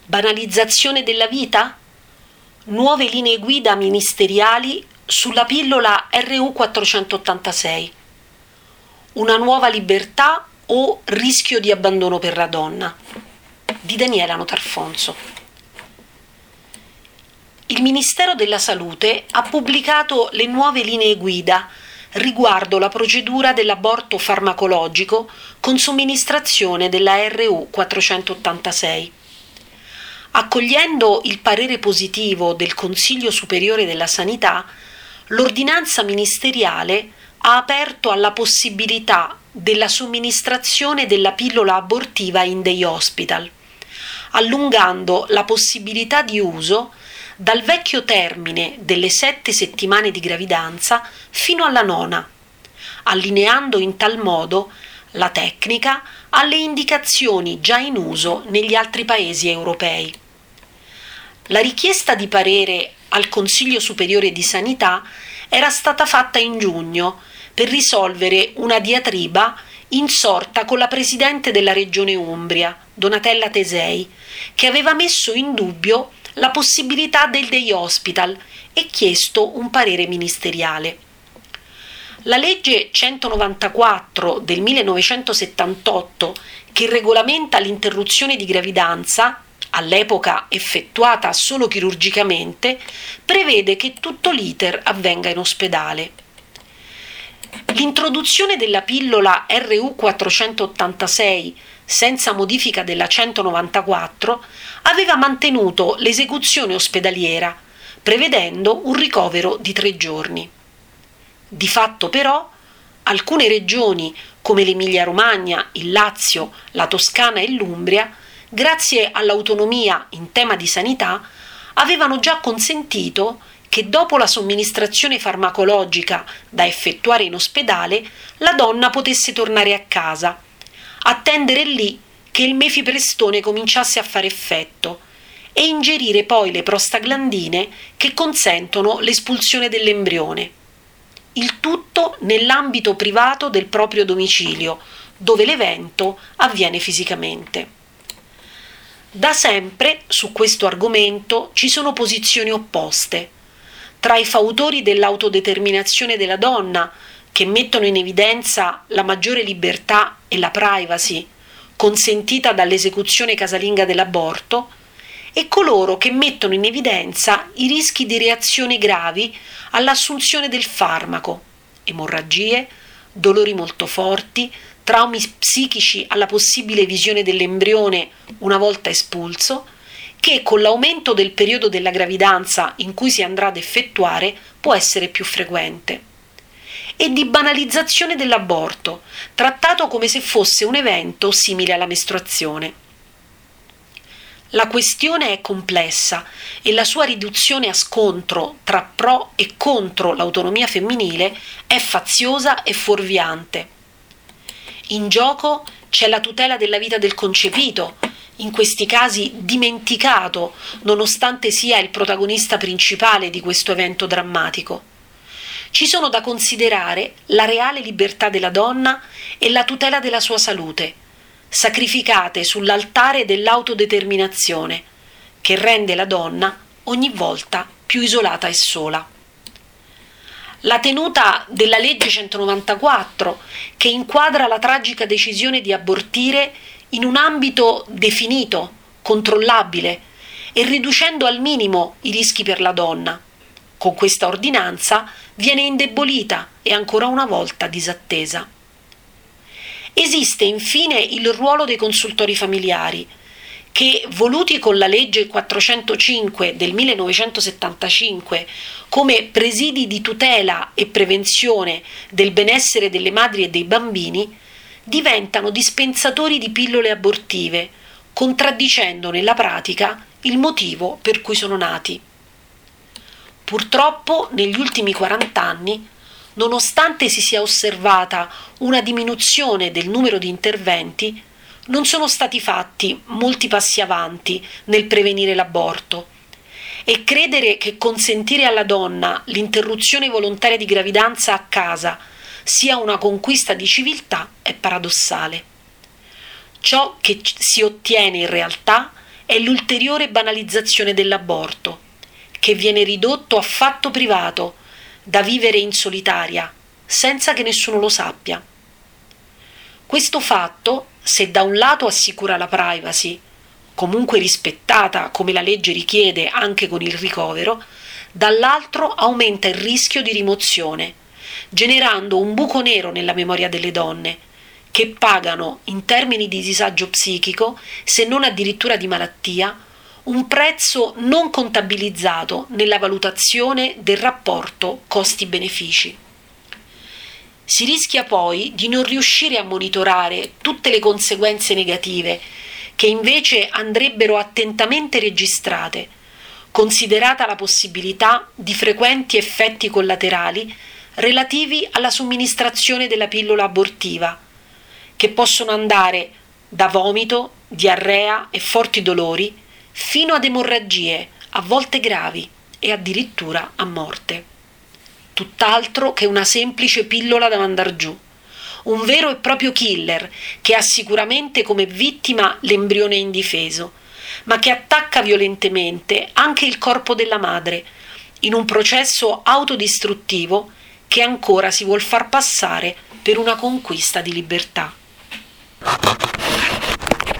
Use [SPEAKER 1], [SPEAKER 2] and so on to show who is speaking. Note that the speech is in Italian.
[SPEAKER 1] Banalizzazione della vita? Nuove linee guida ministeriali sulla pillola RU 486. Una nuova libertà o rischio di abbandono per la donna? Di Daniela Notarfonso. Il Ministero della Salute ha pubblicato le nuove linee guida riguardo la procedura dell'aborto farmacologico con somministrazione della RU 486. Accogliendo il parere positivo del Consiglio Superiore della Sanità, l'ordinanza ministeriale ha aperto alla possibilità della somministrazione della pillola abortiva in day hospital, allungando la possibilità di uso dal vecchio termine delle 7 settimane di gravidanza fino alla 9ª, allineando in tal modo la tecnica alle indicazioni già in uso negli altri paesi europei. La richiesta di parere al Consiglio Superiore di Sanità era stata fatta in giugno per risolvere una diatriba insorta con la presidente della Regione Umbria, Donatella Tesei, che aveva messo in dubbio la possibilità del day hospital e chiesto un parere ministeriale. La legge 194 del 1978, che regolamenta l'interruzione di gravidanza, all'epoca effettuata solo chirurgicamente, prevede che tutto l'iter avvenga in ospedale. L'introduzione della pillola RU 486 senza modifica della 194 aveva mantenuto l'esecuzione ospedaliera, prevedendo un ricovero di 3 giorni. Di fatto però alcune regioni come l'Emilia-Romagna, il Lazio, la Toscana e l'Umbria, grazie all'autonomia in tema di sanità, avevano già consentito che dopo la somministrazione farmacologica da effettuare in ospedale, la donna potesse tornare a casa, attendere lì che il mefiprestone cominciasse a fare effetto e ingerire poi le prostaglandine che consentono l'espulsione dell'embrione. Il tutto nell'ambito privato del proprio domicilio, dove l'evento avviene fisicamente. Da sempre su questo argomento ci sono posizioni opposte. Tra i fautori dell'autodeterminazione della donna, che mettono in evidenza la maggiore libertà e la privacy consentita dall'esecuzione casalinga dell'aborto, e coloro che mettono in evidenza i rischi di reazioni gravi all'assunzione del farmaco, emorragie, dolori molto forti, traumi psichici alla possibile visione dell'embrione una volta espulso, che con l'aumento del periodo della gravidanza in cui si andrà ad effettuare può essere più frequente. E di banalizzazione dell'aborto, trattato come se fosse un evento simile alla mestruazione. La questione è complessa e la sua riduzione a scontro tra pro e contro l'autonomia femminile è faziosa e fuorviante. In gioco c'è la tutela della vita del concepito, in questi casi dimenticato, nonostante sia il protagonista principale di questo evento drammatico. Ci sono da considerare la reale libertà della donna e la tutela della sua salute, sacrificate sull'altare dell'autodeterminazione, che rende la donna ogni volta più isolata e sola. La tenuta della legge 194, che inquadra la tragica decisione di abortire in un ambito definito, controllabile e riducendo al minimo i rischi per la donna, con questa ordinanza viene indebolita e ancora una volta disattesa. Esiste infine il ruolo dei consultori familiari, che, voluti con la legge 405 del 1975 come presidi di tutela e prevenzione del benessere delle madri e dei bambini, diventano dispensatori di pillole abortive, contraddicendo nella pratica il motivo per cui sono nati. Purtroppo, negli ultimi 40 anni, nonostante si sia osservata una diminuzione del numero di interventi, non sono stati fatti molti passi avanti nel prevenire l'aborto, e credere che consentire alla donna l'interruzione volontaria di gravidanza a casa sia una conquista di civiltà è paradossale. Ciò che si ottiene in realtà è l'ulteriore banalizzazione dell'aborto, che viene ridotto a fatto privato, da vivere in solitaria, senza che nessuno lo sappia. Questo fatto, se da un lato assicura la privacy, comunque rispettata come la legge richiede anche con il ricovero, dall'altro aumenta il rischio di rimozione, generando un buco nero nella memoria delle donne, che pagano, in termini di disagio psichico, se non addirittura di malattia, un prezzo non contabilizzato nella valutazione del rapporto costi-benefici. Si rischia poi di non riuscire a monitorare tutte le conseguenze negative che invece andrebbero attentamente registrate, considerata la possibilità di frequenti effetti collaterali relativi alla somministrazione della pillola abortiva, che possono andare da vomito, diarrea e forti dolori fino ad emorragie, a volte gravi, e addirittura a morte. Tutt'altro che una semplice pillola da mandar giù, un vero e proprio killer che ha sicuramente come vittima l'embrione indifeso, ma che attacca violentemente anche il corpo della madre, in un processo autodistruttivo che ancora si vuol far passare per una conquista di libertà.